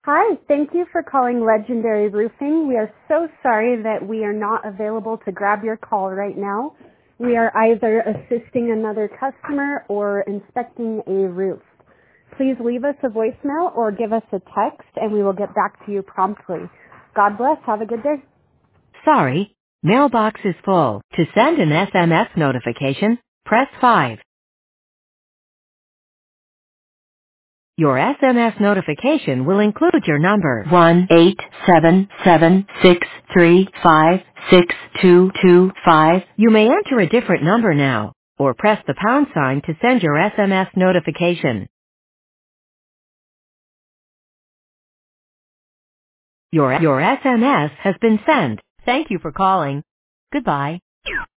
Hi, thank you for calling Legendary Roofing. We are so sorry that we are not available to grab your call right now. We are either assisting another customer or inspecting a roof. Please leave us a voicemail or give us a text and we will get back to you promptly. God bless. Have a good day. Sorry, mailbox is full. To send an SMS notification, press 5. Your SMS notification will include your number 1-877-635-6225. You may enter a different number now, or press the pound sign to send your SMS notification. Your SMS has been sent. Thank you for calling. Goodbye.